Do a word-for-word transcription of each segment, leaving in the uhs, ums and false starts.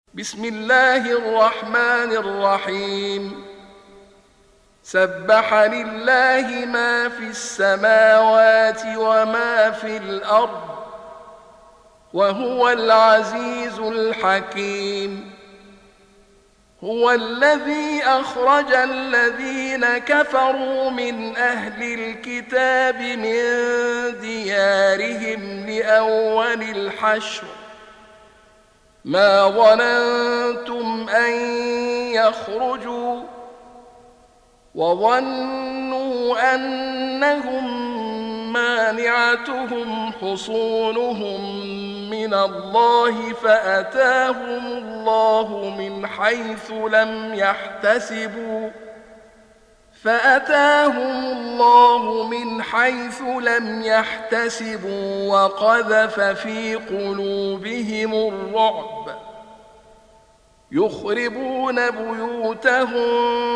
بسم الله الرحمن الرحيم سبح لله ما في السماوات وما في الأرض وهو العزيز الحكيم هو الذي أخرج الذين كفروا من أهل الكتاب من ديارهم لأول الحشر ما ظننتم أن يخرجوا وظنوا أنهم مانعتهم حصونهم من الله فأتاهم الله من حيث لم يحتسبوا فأتاهم الله من حيث لم يحتسبوا وقذف في قلوبهم الرعب يخربون بيوتهم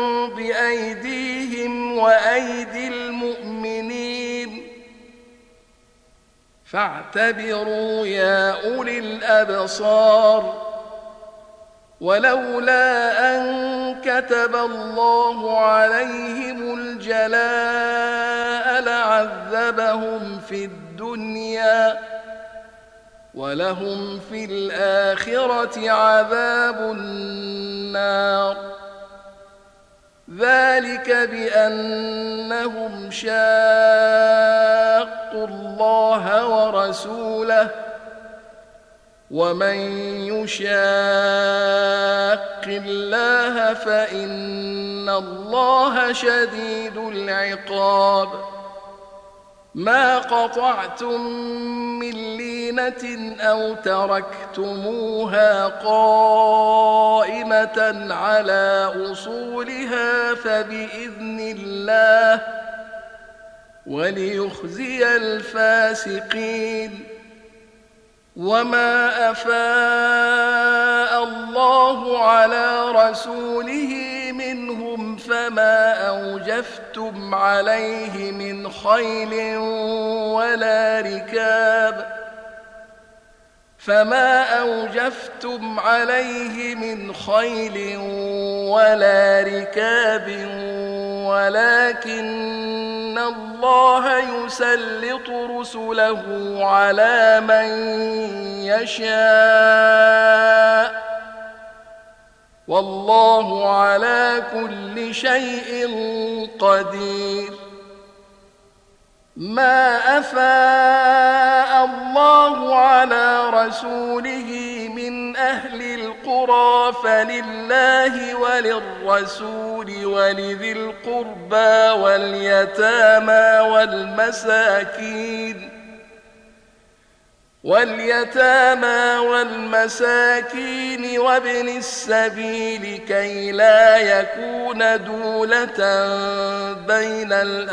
بأيديهم وأيدي المؤمنين فاعتبروا يا أولي الأبصار ولولا أن كتب الله عليهم الجلاء لعذبهم في الدنيا ولهم في الآخرة عذاب النار ذلك بأنهم شاقوا الله ورسوله ومن يشاق الله فإن الله شديد العقاب ما قطعتم من لينة أو تركتموها قائمة على أصولها فبإذن الله وليخزي الفاسقين وما أفاء الله على رسوله منهم فما أوجفتم عليه من خيل ولا ركاب فما أوجفتم عليه من خيل ولا ركاب ولكن الله يسلط رسله على من يشاء والله على كل شيء قدير ما أفاء الله على رسوله من أهل القرى فلله وللرسول ولذي القربى واليتامى والمساكين واليتامى والمساكين وابن السبيل كي لا يكون دولة بين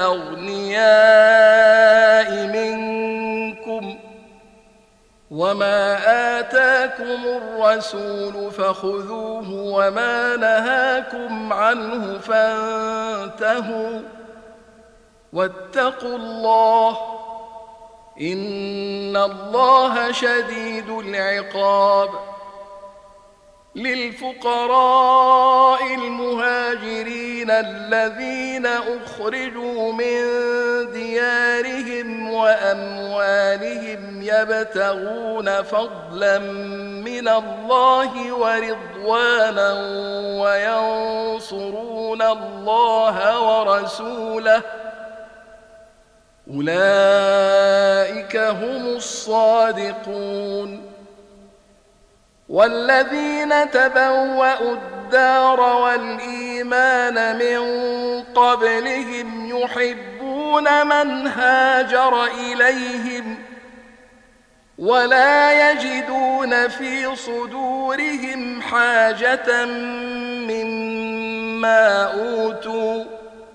الأغنياء منكم وما آتاكم الرسول فخذوه وما نهاكم عنه فانتهوا واتقوا الله إن الله شديد العقاب للفقراء المهاجرين الذين أخرجوا من ديارهم وأموالهم يبتغون فضلا من الله ورضوانا وينصرون الله ورسوله أولئك هم الصادقون والذين تبوأوا الدار والإيمان من قبلهم يحبون من هاجر إليهم ولا يجدون في صدورهم حاجة مما أوتوا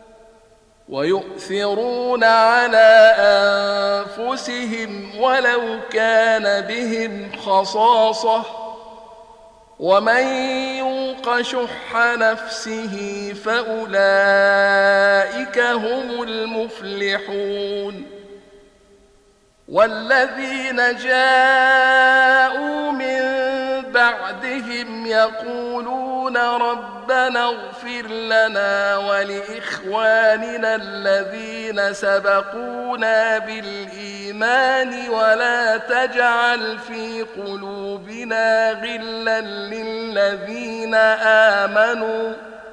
ويؤثرون على أنفسهم ولو كان بهم خصاصة ومن يوق شح نفسه فأولئك هم المفلحون والذين جاءوا من بعدهم يقولون ربنا اغفر لنا ولإخواننا الذين سبقونا بالإيمان ولا تجعل في قلوبنا غلا للذين آمنوا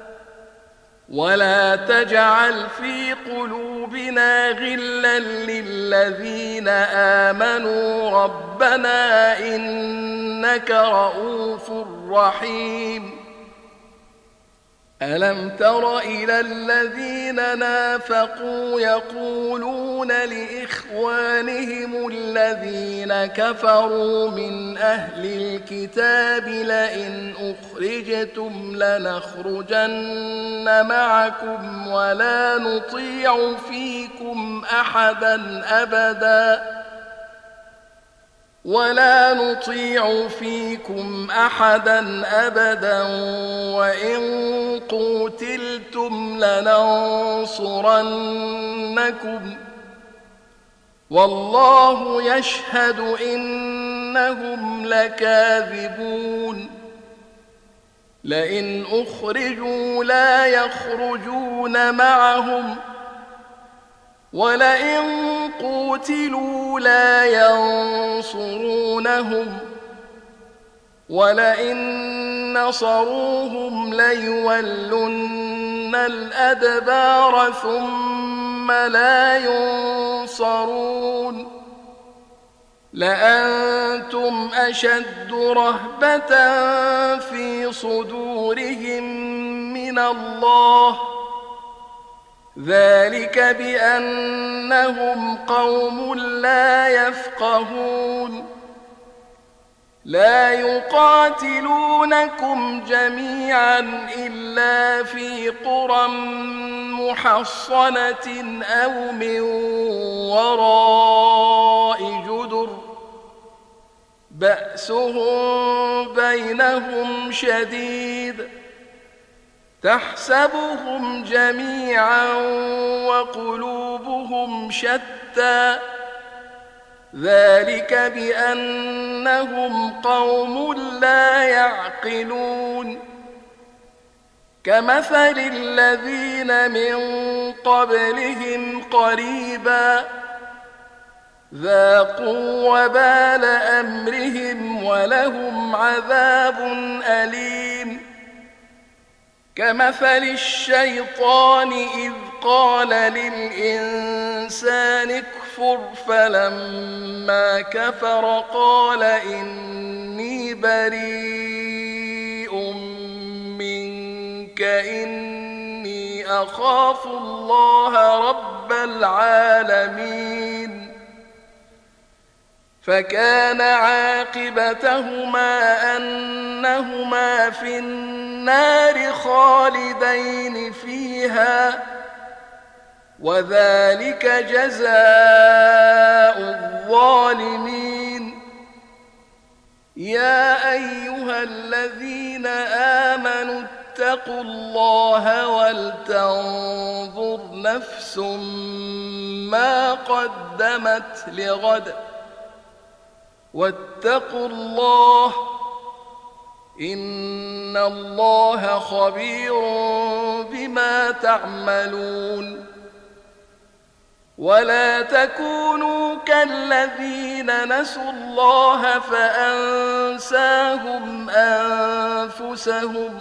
ولا تجعل في قلوبنا غلا للذين آمنوا ربنا إنك رؤوف رحيم. ألم تر إلى الذين نافقوا يقولون لإخوانهم الذين كفروا من أهل الكتاب لئن أخرجتم لنخرجن معكم ولا نطيع فيكم أحدا أبدا ولا نطيع فيكم أحدا أبدا وإن قوتلتم لننصرنكم والله يشهد إنهم لكاذبون. لئن أخرجوا لا يخرجون معهم ولئن قوتلوا لا ينصرونهم ولئن نصروهم ليولن الأدبار ثم لا ينصرون لأنتم أشد رهبة في صدورهم من الله ذلك بأنهم قوم لا يفقهون. لا يقاتلونكم جميعا إلا في قرى محصنة أو من وراء جدر بأسهم بينهم شديد تحسبهم جميعا وقلوبهم شتى ذلك بأنهم قوم لا يعقلون. كمثل الذين من قبلهم قريبا ذاقوا وبال أمرهم ولهم عذاب أليم. كمثل الشيطان إذ قال للإنسان اكفر فلما كفر قال إني بريء منك إني أخاف الله رب العالمين. فكان عاقبتهما أنهما في النار خالدين فيها وذلك جزاء الظالمين. يا أيها الذين آمنوا اتقوا الله ولتنظر نفس ما قدمت لغد واتقوا الله إن الله خبير بما تعملون. ولا تكونوا كالذين نسوا الله فأنساهم أنفسهم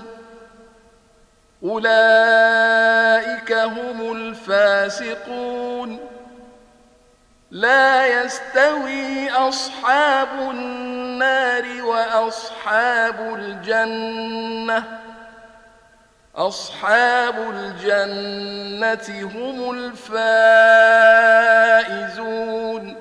أولئك هم الفاسقون. لا يستوي أصحاب النار وأصحاب الجنة أصحاب الجنة هم الفائزون.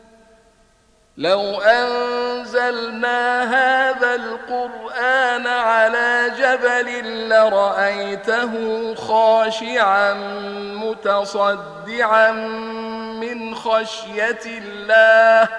لو أنزلنا هذا القرآن على جبل لرأيته خاشعا متصدعا من خشية الله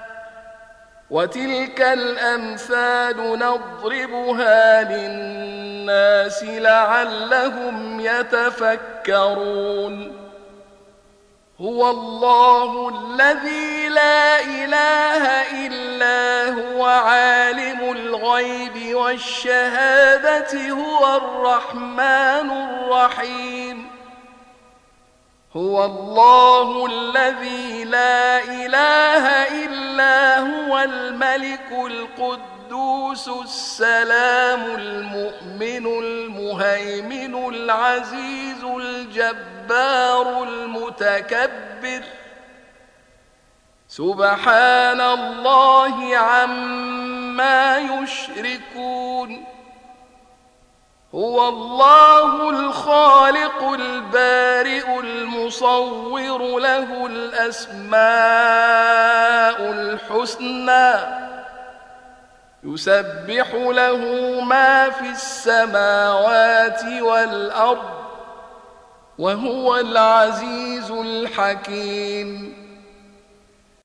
وتلك الأمثال نضربها للناس لعلهم يتفكرون. هو الله الذي لا إله إلا هو عالم الغيب والشهادة هو الرحمن الرحيم هو الله الذي لا إله إلا هو الملك القدوس السلام المؤمن المهيمن العزيز الجبار المتكبر سبحان الله عما يشركون هو الله الخالق البارئ المصور له الأسماء الحسنى يسبح له ما في السماوات والأرض وهو العزيز الحكيم